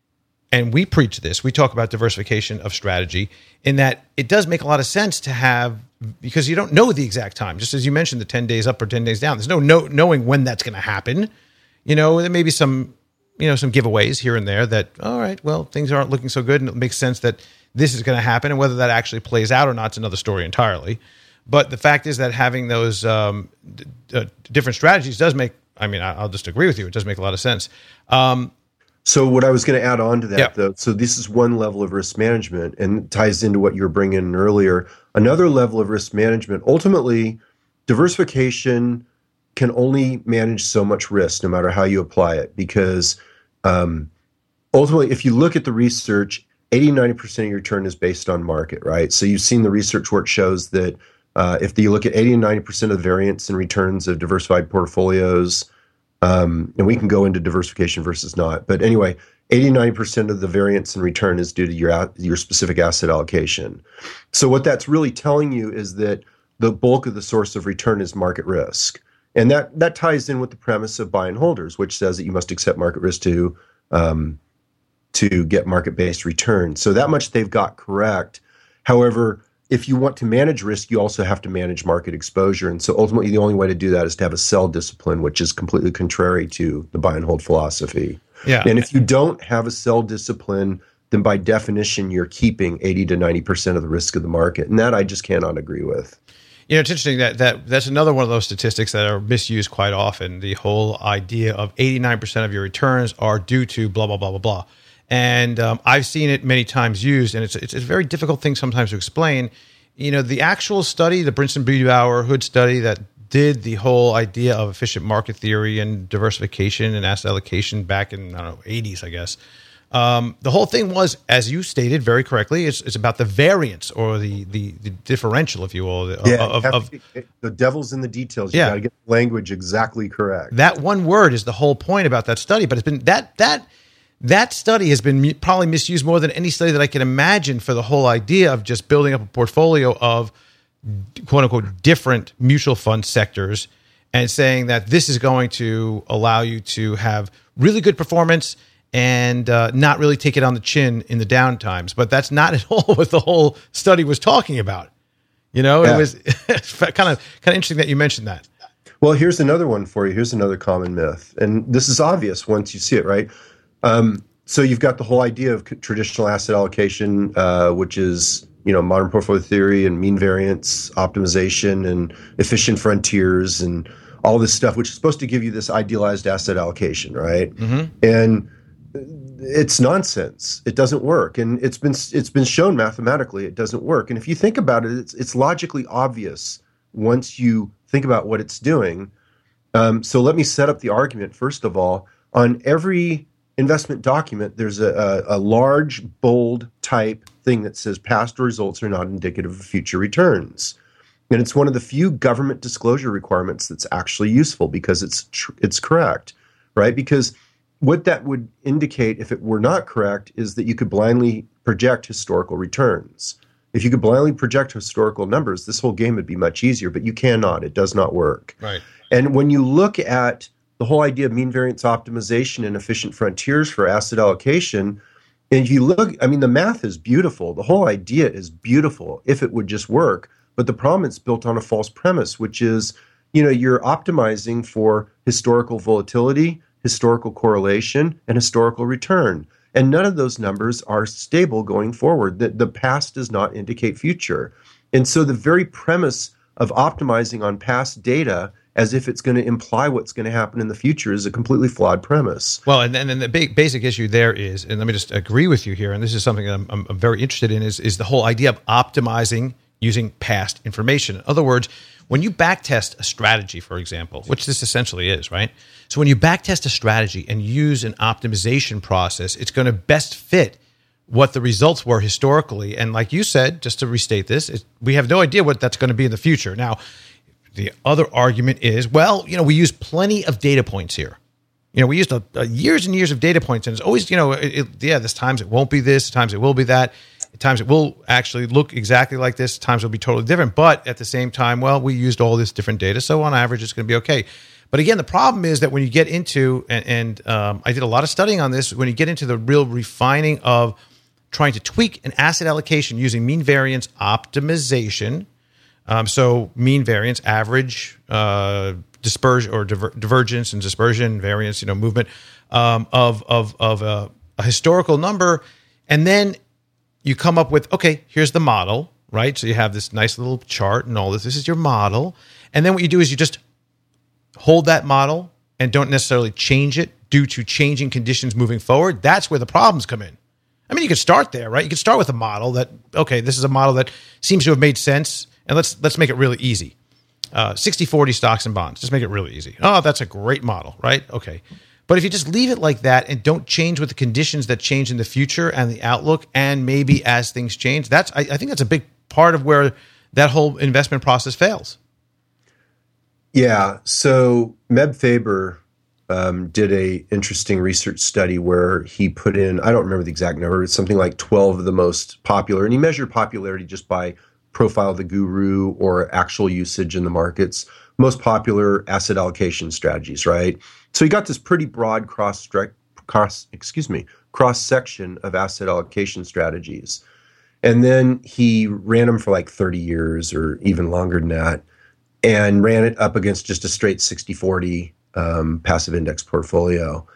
Speaker 4: and we preach this, we talk about diversification of strategy, in that it does make a lot of sense to have, because you don't know the exact time. Just as you mentioned, the ten days up or ten days down. There's no, no knowing when that's going to happen. You know, there may be some, you know, some giveaways here and there that, all right, well, things aren't looking so good, and it makes sense that this is going to happen, and whether that actually plays out or not is another story entirely. But the fact is that having those um, d- d- different strategies does make, I mean, I'll just agree with you. It does make a lot of sense. Um,
Speaker 1: so what I was going to add on to that,
Speaker 4: yeah.
Speaker 1: though, so this is one level of risk management, and ties into what you were bringing in earlier. Another level of risk management, ultimately, diversification can only manage so much risk, no matter how you apply it, because um, ultimately, if you look at the research, eighty, ninety percent of your return is based on market, right? So you've seen the research where it shows that uh, if you look at eighty and ninety percent of the variance in returns of diversified portfolios, um, and we can go into diversification versus not, but anyway, eighty, ninety percent of the variance in return is due to your your specific asset allocation. So what that's really telling you is that the bulk of the source of return is market risk. And that, that ties in with the premise of buy and holders, which says that you must accept market risk to um, to get market-based return. So that much they've got correct. However, if you want to manage risk, you also have to manage market exposure. And so ultimately, the only way to do that is to have a sell discipline, which is completely contrary to the buy and hold philosophy.
Speaker 4: Yeah.
Speaker 1: And if you don't have a sell discipline, then by definition, you're keeping eighty to ninety percent of the risk of the market. And that I just cannot agree with.
Speaker 4: You know, it's interesting that, that that's another one of those statistics that are misused quite often. The whole idea of eighty-nine percent of your returns are due to blah, blah, blah, blah, blah. And um, I've seen it many times used, and it's, it's a very difficult thing sometimes to explain. You know, the actual study, the Brinson-Biedauer Hood study that did the whole idea of efficient market theory and diversification and asset allocation back in, I don't know, eighties, I guess. Um, the whole thing was, as you stated very correctly, it's, it's about the variance or the, the, the differential, if you will.
Speaker 1: Yeah,
Speaker 4: of, of,
Speaker 1: to, it, the devil's in the details. You
Speaker 4: Yeah.
Speaker 1: got to get the language exactly correct.
Speaker 4: That one word is the whole point about that study, but it's been that that that study has been mu- probably misused more than any study that I can imagine for the whole idea of just building up a portfolio of quote unquote different mutual fund sectors and saying that this is going to allow you to have really good performance and uh, not really take it on the chin in the down times. But that's not at all what the whole study was talking about. You know,
Speaker 1: Yeah.
Speaker 4: it was kind of kind of interesting that you mentioned that.
Speaker 1: Well, here's another one for you. Here's another common myth. And this is obvious once you see it, right? Um, so you've got the whole idea of c- traditional asset allocation, uh, which is, you know, modern portfolio theory and mean variance optimization and efficient frontiers and all this stuff, which is supposed to give you this idealized asset allocation, right?
Speaker 4: Mm-hmm.
Speaker 1: And it's nonsense. It doesn't work, and it's been it's been shown mathematically it doesn't work. And if you think about it, it's it's logically obvious once you think about what it's doing. Um, so let me set up the argument. First of all, on every investment document, there's a, a, a large, bold type thing that says past results are not indicative of future returns. And it's one of the few government disclosure requirements that's actually useful because it's tr- it's correct, right? Because what that would indicate, if it were not correct, is that you could blindly project historical returns. If you could blindly project historical numbers, this whole game would be much easier, but you cannot. It does not work.
Speaker 4: Right.
Speaker 1: And when you look at the whole idea of mean variance optimization and efficient frontiers for asset allocation, and if you look, I mean, the math is beautiful. The whole idea is beautiful if it would just work. But the problem, it's built on a false premise, which is you know, you're optimizing for historical volatility, historical correlation, and historical return. And none of those numbers are stable going forward. The, the past does not indicate future. And so the very premise of optimizing on past data as if it's going to imply what's going to happen in the future is a completely flawed premise.
Speaker 4: Well, and then the big, basic issue there is, and let me just agree with you here, and this is something that I'm, I'm very interested in, is, is the whole idea of optimizing using past information. In other words, when you backtest a strategy, for example, which this essentially is, right? So when you backtest a strategy and use an optimization process, it's going to best fit what the results were historically. And like you said, just to restate this, it, we have no idea what that's going to be in the future. Now, the other argument is, well, you know, we use plenty of data points here. You know, we used a, a years and years of data points, and it's always, you know, it, it, yeah, there's times it won't be this, times it will be that. At times it will actually look exactly like this. At times it'll be totally different. But at the same time, well, we used all this different data. So on average, it's going to be okay. But again, the problem is that when you get into, and, and um, I did a lot of studying on this, when you get into the real refining of trying to tweak an asset allocation using mean variance optimization, um, so mean variance, average, uh, dispersion or diver- divergence and dispersion, variance, you know, movement um, of, of, of a, a historical number, and then you come up with, okay, here's the model, right? So you have this nice little chart and all this. This is your model. And then what you do is you just hold that model and don't necessarily change it due to changing conditions moving forward. That's where the problems come in. I mean, you could start there, right? You could start with a model that, okay, this is a model that seems to have made sense, and let's let's make it really easy. Uh, sixty forty stocks and bonds. Just make it really easy. Oh, that's a great model, right? Okay. But if you just leave it like that and don't change with the conditions that change in the future and the outlook, and maybe as things change, that's I, I think that's a big part of where that whole investment process fails.
Speaker 1: Yeah. So Meb Faber um, did a interesting research study where he put in, I don't remember the exact number, it's something like twelve of the most popular, and he measured popularity just by profile of the guru or actual usage in the markets, most popular asset allocation strategies, right? So he got this pretty broad cross, cross, excuse me, cross section of asset allocation strategies. And then he ran them for like thirty years or even longer than that, and ran it up against just a straight sixty forty um, passive index portfolio.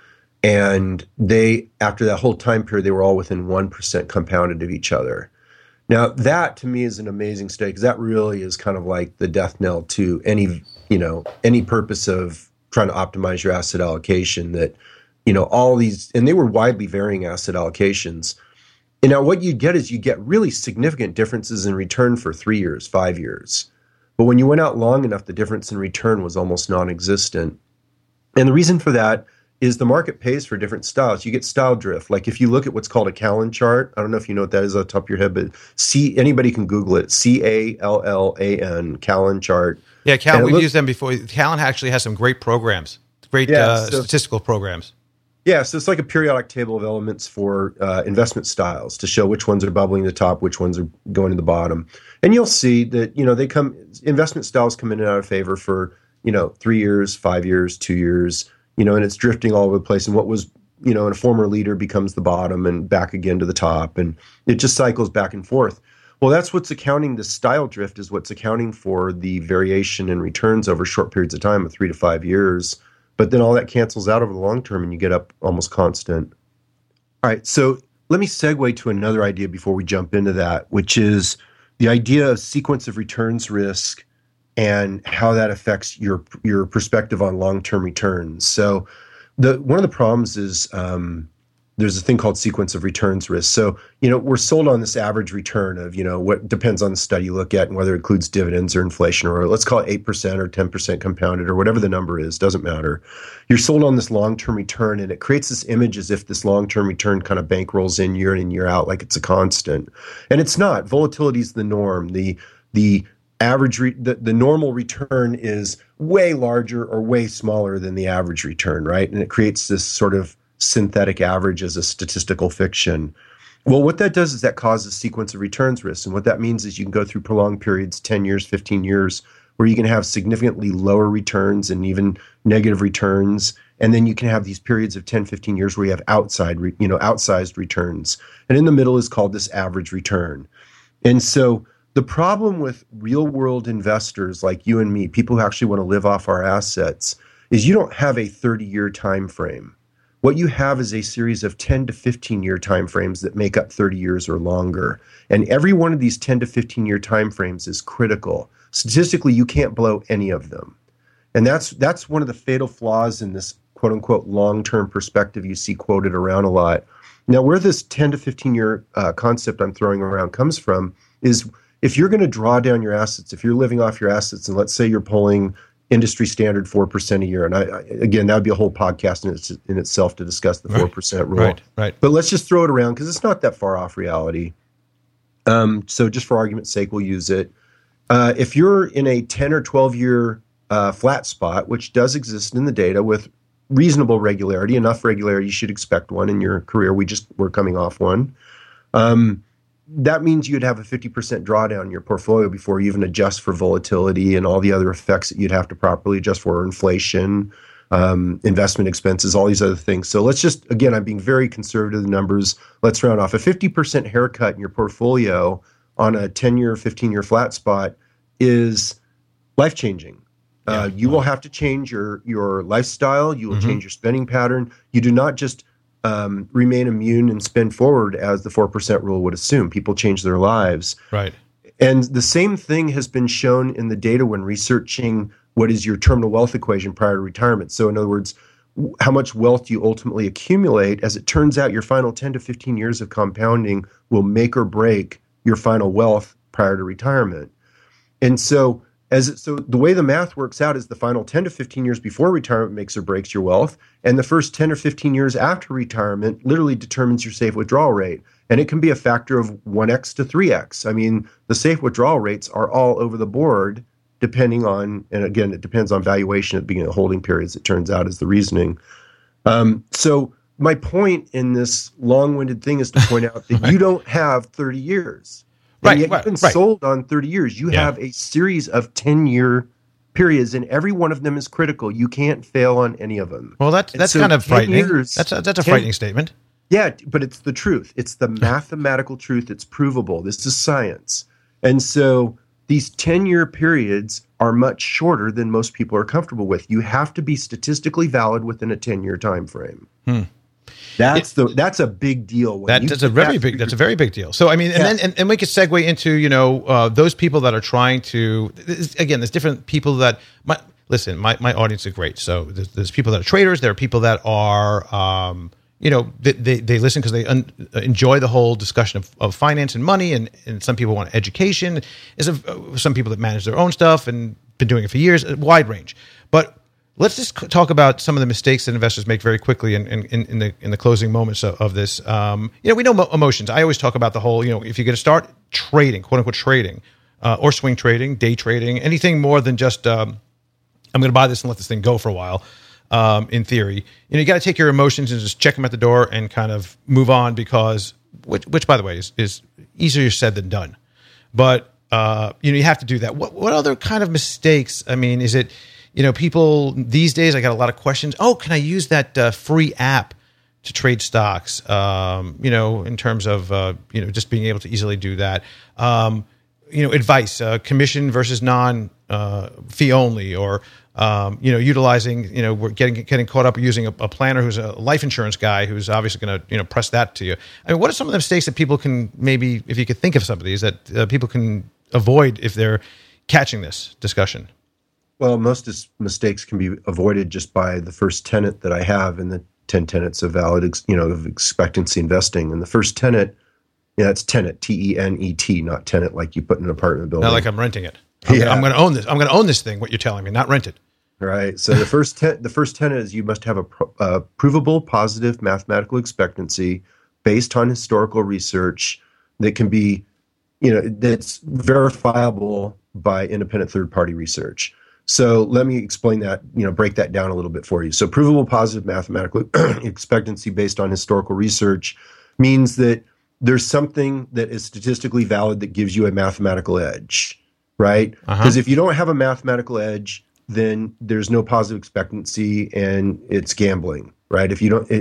Speaker 1: And they, after that whole time period, they were all within one percent compounded of each other. Now, that to me is an amazing study, because that really is kind of like the death knell to any, you know, any purpose of trying to optimize your asset allocation, that, you know, all these, and they were widely varying asset allocations. And now what you get is you get really significant differences in return for three years, five years. But when you went out long enough, the difference in return was almost non-existent. And the reason for that is the market pays for different styles. You get style drift. Like if you look at what's called a Callan chart, I don't know if you know what that is off the top of your head, but C, anybody can Google it, C A L L A N, Callan chart.
Speaker 4: Yeah, Callan, we've
Speaker 1: looks,
Speaker 4: used them before. Callan actually has some great programs, great yeah, uh, so, statistical programs.
Speaker 1: Yeah, so it's like a periodic table of elements for uh, investment styles to show which ones are bubbling to the top, which ones are going to the bottom. And you'll see that, you know, they come, investment styles come in and out of favor for, you know, three years, five years, two years, you know, and it's drifting all over the place. And what was, you know, a former leader becomes the bottom and back again to the top. And it just cycles back and forth. Well, that's what's accounting, the style drift is what's accounting for the variation in returns over short periods of time of three to five years. But then all that cancels out over the long term and you get up almost constant. All right, so let me segue to another idea before we jump into that, which is the idea of sequence of returns risk and how that affects your your perspective on long-term returns. So the one of the problems is um, there's a thing called sequence of returns risk. So, you know, we're sold on this average return of, you know, what depends on the study you look at and whether it includes dividends or inflation, or let's call it eight percent or ten percent compounded or whatever the number is, doesn't matter. You're sold on this long-term return, and it creates this image as if this long-term return kind of bankrolls in year in and year out like it's a constant. And it's not. Volatility is the norm. The the average, re- the, the normal return is way larger or way smaller than the average return, right? And it creates this sort of synthetic average as a statistical fiction. Well, what that does is that causes sequence of returns risk. And what that means is you can go through prolonged periods, ten years, fifteen years, where you can have significantly lower returns and even negative returns. And then you can have these periods of ten, fifteen years where you have outside, you know, outsized returns. And in the middle is called this average return. And so The problem with real world investors like you and me, people who actually want to live off our assets, is you don't have a thirty year time frame. What you have is a series of ten to fifteen year time frames that make up thirty years or longer. And every one of these ten to fifteen year time frames is critical. Statistically, you can't blow any of them. And that's that's one of the fatal flaws in this quote unquote long-term perspective you see quoted around a lot. Now, where this ten to fifteen year uh, concept I'm throwing around comes from is if you're going to draw down your assets, if you're living off your assets, and let's say you're pulling industry standard four percent a year, and I, I again, that would be a whole podcast in, its, in itself to discuss the four percent
Speaker 4: right,
Speaker 1: rule.
Speaker 4: Right, right.
Speaker 1: But let's just throw it around because it's not that far off reality. Um, so just for argument's sake, we'll use it. Uh, if you're in a ten or twelve year uh, flat spot, which does exist in the data with reasonable regularity, enough regularity you should expect one in your career. We just were coming off one. Um, that means you'd have a fifty percent drawdown in your portfolio before you even adjust for volatility and all the other effects that you'd have to properly adjust for, inflation, um, investment expenses, all these other things. So let's just, again, I'm being very conservative with the numbers. Let's round off. A fifty percent haircut in your portfolio on a ten year, fifteen year flat spot is life-changing. Uh, yeah. You will have to change your, your lifestyle. You will mm-hmm. change your spending pattern. You do not just um, remain immune and spend forward as the four percent rule would assume. People change their lives.
Speaker 4: Right.
Speaker 1: And the same thing has been shown in the data when researching what is your terminal wealth equation prior to retirement. So in other words, how much wealth you ultimately accumulate. As it turns out, your final ten to fifteen years of compounding will make or break your final wealth prior to retirement. And so As it, so the way the math works out is the final ten to fifteen years before retirement makes or breaks your wealth, and the first ten or fifteen years after retirement literally determines your safe withdrawal rate. And it can be a factor of one x to three x. I mean, the safe withdrawal rates are all over the board depending on, and again, it depends on valuation at the beginning of holding periods, it turns out, is the reasoning. Um, so my point in this long-winded thing is to point out that right. you don't have thirty years. And
Speaker 4: right,
Speaker 1: yet
Speaker 4: right,
Speaker 1: you've been
Speaker 4: right.
Speaker 1: sold on thirty years. You
Speaker 4: yeah.
Speaker 1: have a series of ten-year periods, and every one of them is critical. You can't fail on any of them.
Speaker 4: Well, that's that's
Speaker 1: so
Speaker 4: kind of frightening.
Speaker 1: Years,
Speaker 4: that's a, that's a
Speaker 1: ten,
Speaker 4: frightening statement.
Speaker 1: Yeah, but it's the truth. It's the mathematical truth. It's provable. This is science. And so these ten-year periods are much shorter than most people are comfortable with. You have to be statistically valid within a ten-year time frame. Hmm. That's the that's a big deal. When
Speaker 4: that,
Speaker 1: you
Speaker 4: that's a very
Speaker 1: that
Speaker 4: big. That's a very big deal. So I mean, and
Speaker 1: yeah.
Speaker 4: then and, and we could segue into you know uh, those people that are trying to. Again, there's different people that. My, listen, my, my audience is great. So there's, there's people that are traders. There are people that are um, you know they they, they listen because they un, enjoy the whole discussion of, of finance and money, and, and some people want education. There's a, some people that manage their own stuff and been doing it for years. A wide range, but. Let's just talk about some of the mistakes that investors make very quickly in, in, in the in the closing moments of, of this. Um, you know, we know mo- emotions. I always talk about the whole, you know, if you're going to start trading, quote unquote trading, uh, or swing trading, day trading, anything more than just um, I'm going to buy this and let this thing go for a while. Um, in theory, you know, you got to take your emotions and just check them at the door and kind of move on because, which, which by the way, is, is easier said than done. But uh, you know, you have to do that. What what other kind of mistakes? I mean, is it You know, people these days, I got a lot of questions. Oh, can I use that uh, free app to trade stocks? Um, you know, in terms of, uh, you know, just being able to easily do that. Um, you know, advice, uh, commission versus non uh, fee only, or, um, you know, utilizing, you know, we're getting getting caught up using a, a planner who's a life insurance guy who's obviously going to, you know, press that to you. I mean, what are some of the mistakes that people can maybe, if you could think of some of these, that uh, people can avoid if they're catching this discussion?
Speaker 1: Well, most is, mistakes can be avoided just by the first tenet that I have in the ten tenets of valid, ex, you know, of expectancy investing. And the first tenet, yeah, it's tenet, T E N E T, not tenant like you put in an apartment building.
Speaker 4: Not like I'm renting it. I'm, yeah. I'm going to own this. I'm going to own this thing. What you're telling me, not rent it.
Speaker 1: Right. So the first ten, the first tenet is you must have a, pro, a provable, positive mathematical expectancy based on historical research that can be, you know, that's verifiable by independent third-party research. So let me explain that, you know, break that down a little bit for you. So provable positive mathematical expectancy based on historical research means that there's something that is statistically valid that gives you a mathematical edge, right? Because uh-huh. if you don't have a mathematical edge, then there's no positive expectancy and it's gambling, right? If you don't, it,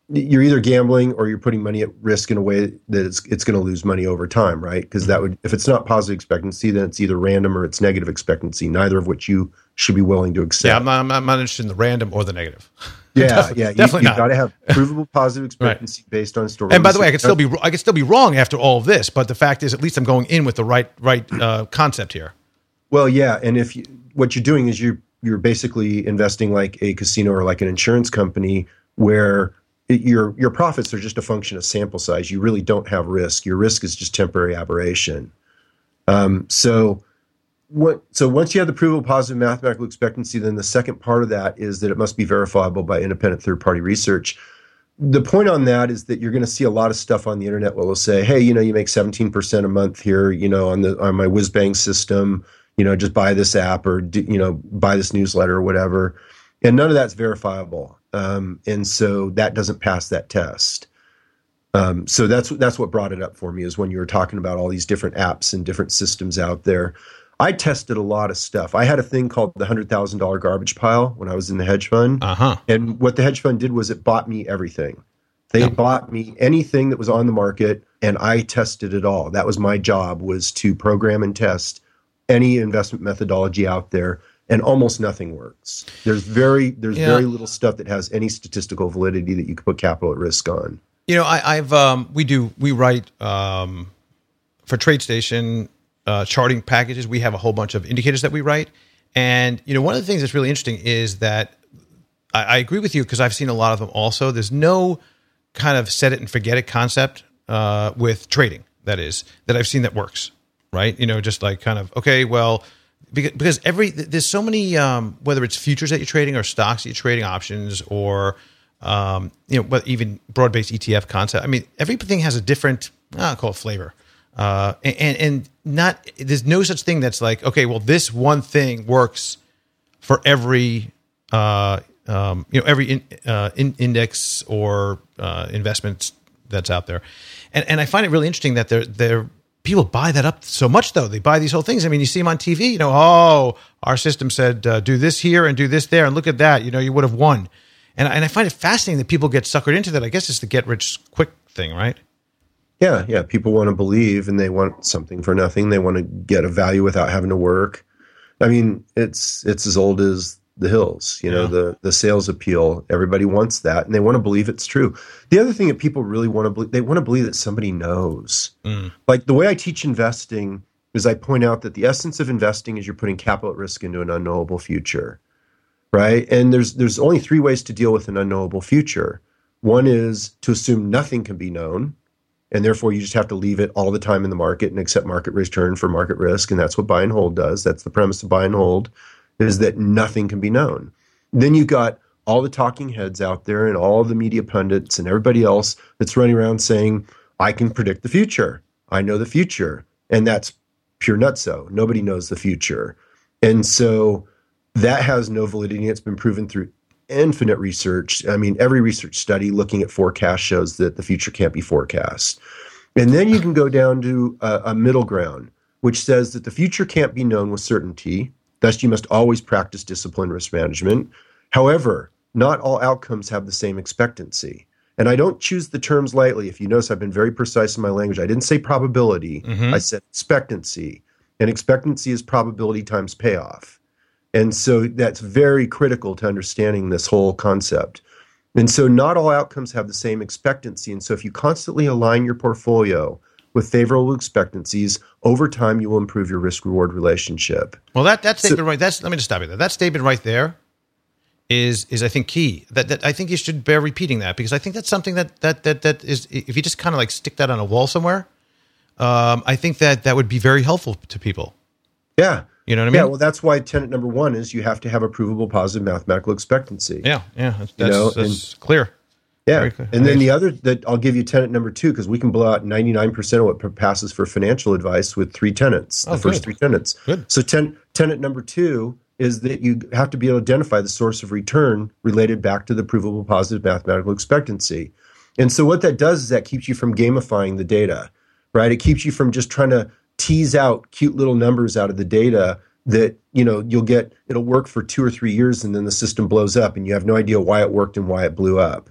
Speaker 1: you're either gambling or you're putting money at risk in a way that it's it's going to lose money over time, right? Because that would, if it's not positive expectancy, then it's either random or it's negative expectancy, neither of which you should be willing to accept.
Speaker 4: Yeah, I'm not, I'm not interested in the random or the negative.
Speaker 1: Yeah,
Speaker 4: definitely,
Speaker 1: yeah,
Speaker 4: definitely
Speaker 1: you,
Speaker 4: not.
Speaker 1: You've got to have provable positive expectancy right. based on story.
Speaker 4: And by the way, I could still be I could still be wrong after all of this, but the fact is, at least I'm going in with the right right uh, concept here.
Speaker 1: Well, yeah, and if you, what you're doing is you're you're basically investing like a casino or like an insurance company where it, your your profits are just a function of sample size. You really don't have risk. Your risk is just temporary aberration. Um, so. What, so once you have the provable positive mathematical expectancy, then the second part of that is that it must be verifiable by independent third-party research. The point on that is that you're going to see a lot of stuff on the internet where they'll say, hey, you know, you make seventeen percent a month here, you know, on the on my WizBang system, you know, just buy this app or, you know, buy this newsletter or whatever. And none of that's verifiable. Um, and so that doesn't pass that test. Um, so that's that's what brought it up for me, is when you were talking about all these different apps and different systems out there. I tested a lot of stuff. I had a thing called the one hundred thousand dollars garbage pile when I was in the hedge fund.
Speaker 4: Uh-huh.
Speaker 1: And what the hedge fund did was it bought me everything. They
Speaker 4: Yeah.
Speaker 1: bought me anything that was on the market, and I tested it all. That was my job, was to program and test any investment methodology out there, and almost nothing works. There's very there's
Speaker 4: Yeah.
Speaker 1: very little stuff that has any statistical validity that you could put capital at risk on.
Speaker 4: You know, I, I've um, we do we write um, for TradeStation uh, charting packages. We have a whole bunch of indicators that we write, and you know, one of the things that's really interesting is that I, I agree with you, because I've seen a lot of them. Also, there's no kind of set it and forget it concept uh, with trading. That is that I've seen that works, right? You know, just like kind of okay, well, because, because every there's so many um, whether it's futures that you're trading or stocks that you're trading, options or um, you know, but even broad-based E T F concept. I mean, everything has a different, I'll call it flavor. Uh, and, and not, there's no such thing that's like, okay, well, this one thing works for every, uh, um, you know, every in, uh, in index or uh, investment that's out there. And and I find it really interesting that they're, they're, people buy that up so much, though. They buy these whole things. I mean, you see them on T V, you know, oh, our system said uh, do this here and do this there, and look at that, you know, you would have won. And, and I find it fascinating that people get suckered into that. I guess it's the get rich quick thing, right?
Speaker 1: Yeah, yeah. People want to believe, and they want something for nothing. They want to get a value without having to work. I mean, it's it's as old as the hills. You know,
Speaker 4: Yeah.
Speaker 1: the the sales appeal. Everybody wants that, and they want to believe it's true. The other thing that people really want to believe, they want to believe that somebody knows.
Speaker 4: Mm.
Speaker 1: Like the way I teach investing is I point out that the essence of investing is you're putting capital at risk into an unknowable future, right? And there's there's only three ways to deal with an unknowable future. One is to assume nothing can be known, and therefore you just have to leave it all the time in the market and accept market return for market risk. And that's what buy and hold does. That's the premise of buy and hold, is that nothing can be known. Then you got all the talking heads out there and all the media pundits and everybody else that's running around saying, I can predict the future. I know the future. And that's pure nutso. Nobody knows the future. And so that has no validity. It's been proven through infinite research. I mean, every research study looking at forecast shows that the future can't be forecast. And then you can go down to a, a middle ground, which says that the future can't be known with certainty. Thus, you must always practice disciplined risk management. However, not all outcomes have the same expectancy. And I don't choose the terms lightly. If you notice, I've been very precise in my language. I didn't say probability.
Speaker 4: Mhm.
Speaker 1: I said expectancy. And expectancy is probability times payoff. And so that's very critical to understanding this whole concept. And so not all outcomes have the same expectancy. And so if you constantly align your portfolio with favorable expectancies, over time you will improve your risk-reward relationship.
Speaker 4: Well, that that
Speaker 1: So-
Speaker 4: statement right. That's let me just stop you there. That statement right there is is I think key. That that I think you should bear repeating that, because I think that's something that that that that is, if you just kind of like stick that on a wall somewhere, um, I think that that would be very helpful to people.
Speaker 1: Yeah.
Speaker 4: You know what I mean?
Speaker 1: Yeah, well, that's why tenet number one is you have to have a provable positive mathematical expectancy.
Speaker 4: Yeah, yeah, that's,
Speaker 1: You
Speaker 4: that's,
Speaker 1: know,
Speaker 4: that's clear.
Speaker 1: Yeah.
Speaker 4: Very clear.
Speaker 1: And then
Speaker 4: Nice.
Speaker 1: the other that I'll give you tenet number two, because we can blow out ninety-nine percent of what passes for financial advice with three tenets, the
Speaker 4: Oh,
Speaker 1: first
Speaker 4: good.
Speaker 1: three tenets.
Speaker 4: Good.
Speaker 1: So ten, tenet number two is that you have to be able to identify the source of return related back to the provable positive mathematical expectancy. And so what that does is that keeps you from gamifying the data, right? It keeps you from just trying to tease out cute little numbers out of the data that, you know, you'll get, it'll work for two or three years and then the system blows up and you have no idea why it worked and why it blew up,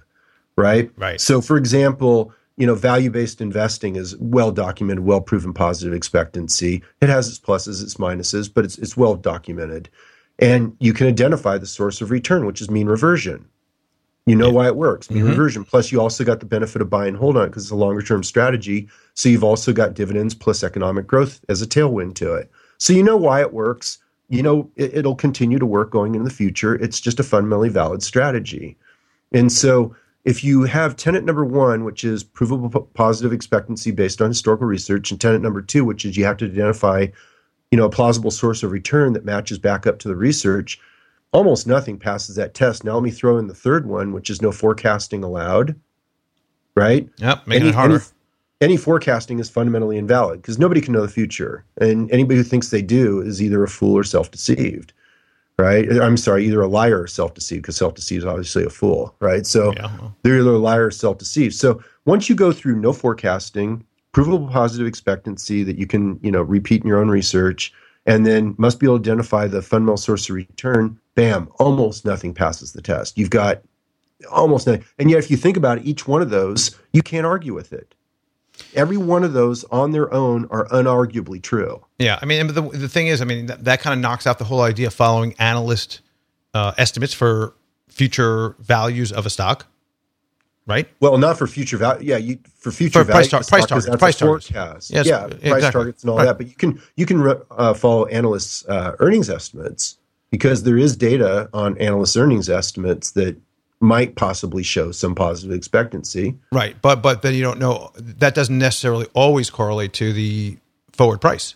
Speaker 1: right?
Speaker 4: Right.
Speaker 1: So, for example, you know, value-based investing is well-documented, well-proven positive expectancy. It has its pluses, its minuses, but it's it's well-documented. And you can identify the source of return, which is mean reversion. You know yeah. why it works, mean mm-hmm. reversion. Plus, you also got the benefit of buy and hold on it because it's a longer-term strategy. So you've also got dividends plus economic growth as a tailwind to it. So you know why it works. You know it, it'll continue to work going into the future. It's just a fundamentally valid strategy. And so if you have tenet number one, which is provable positive expectancy based on historical research, and tenet number two, which is you have to identify, you know, a plausible source of return that matches back up to the research, almost nothing passes that test. Now let me throw in the third one, which is no forecasting allowed, right?
Speaker 4: Yep, making
Speaker 1: any,
Speaker 4: it harder.
Speaker 1: Any, any forecasting is fundamentally invalid because nobody can know the future. And anybody who thinks they do is either a fool or self-deceived. Right? I'm sorry, either a liar or self-deceived, because self-deceived is obviously a fool, right? So yeah. they're either a liar or self-deceived. So once you go through no forecasting, provable positive expectancy that you can, you know, repeat in your own research, and then must be able to identify the fundamental source of return, bam, almost nothing passes the test. You've got almost nothing. And yet if you think about it, each one of those, you can't argue with it. Every one of those on their own are unarguably true.
Speaker 4: Yeah, I mean, the the thing is, I mean, that, that kind of knocks out the whole idea of following analyst uh, estimates for future values of a stock, right?
Speaker 1: Well, not for future value. Yeah, you, for future
Speaker 4: for
Speaker 1: value,
Speaker 4: price, tar- price targets, price targets.
Speaker 1: Forecast.
Speaker 4: Yes,
Speaker 1: yeah,
Speaker 4: exactly.
Speaker 1: price targets and all
Speaker 4: right.
Speaker 1: that. But you can you can uh, follow analysts' uh, earnings estimates because there is data on analysts' earnings estimates that might possibly show some positive expectancy.
Speaker 4: Right, but but then you don't know, that doesn't necessarily always correlate to the forward price.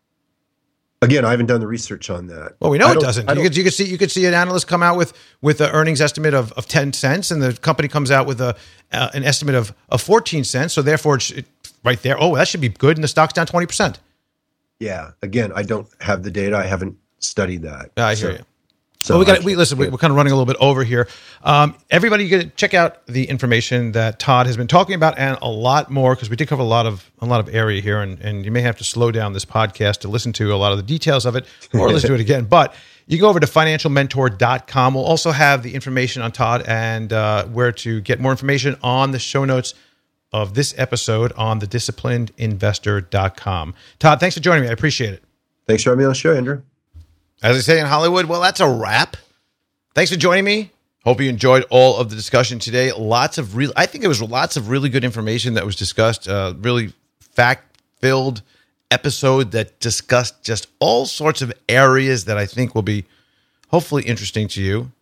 Speaker 1: Again, I haven't done the research on that.
Speaker 4: Well, we know it doesn't. You could, you could see you could see an analyst come out with with an earnings estimate of, of ten cents, and the company comes out with a uh, an estimate of, of fourteen cents. So therefore, it's it, right there, oh, that should be good, and the stock's down twenty percent.
Speaker 1: Yeah. Again, I don't have the data. I haven't studied that.
Speaker 4: Uh, I hear
Speaker 1: so.
Speaker 4: you. So well, we got we listen. We're kind of running a little bit over here. Um, everybody, you can check out the information that Todd has been talking about, and a lot more, because we did cover a lot of a lot of area here, and, and you may have to slow down this podcast to listen to a lot of the details of it, or listen to it again. But you can go over to financial mentor dot com. We'll also have the information on Todd and uh, where to get more information on the show notes of this episode on the disciplined investor dot com. Todd, thanks for joining me. I appreciate it.
Speaker 1: Thanks for having me on the show, Andrew.
Speaker 4: As I say in Hollywood, well, that's a wrap. Thanks for joining me. Hope you enjoyed all of the discussion today. Lots of real, I think it was lots of really good information that was discussed. Uh, really fact-filled episode that discussed just all sorts of areas that I think will be hopefully interesting to you.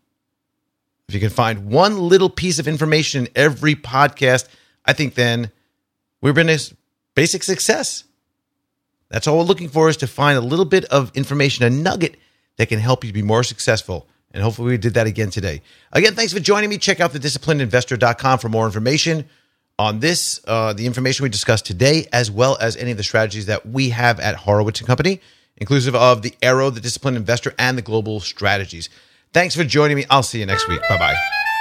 Speaker 4: If you can find one little piece of information in every podcast, I think then we've been a basic success. That's all we're looking for, is to find a little bit of information, a nugget that can help you be more successful. And hopefully we did that again today. Again, thanks for joining me. Check out the disciplined investor dot com for more information on this, uh, the information we discussed today, as well as any of the strategies that we have at Horowitz and Company, inclusive of the Arrow, the Disciplined Investor, and the Global Strategies. Thanks for joining me. I'll see you next week. Bye-bye.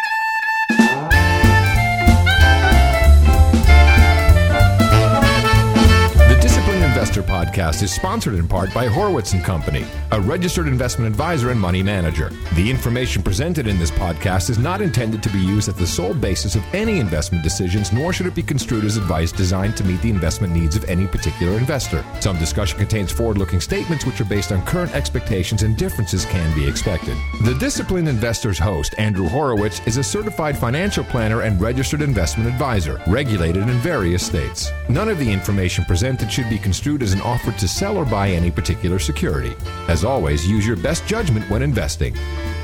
Speaker 5: Investor Podcast is sponsored in part by Horowitz and Company, a registered investment advisor and money manager. The information presented in this podcast is not intended to be used as the sole basis of any investment decisions, nor should it be construed as advice designed to meet the investment needs of any particular investor. Some discussion contains forward-looking statements which are based on current expectations, and differences can be expected. The Disciplined Investor's host, Andrew Horowitz, is a certified financial planner and registered investment advisor, regulated in various states. None of the information presented should be construed as an offer to sell or buy any particular security. As always, use your best judgment when investing.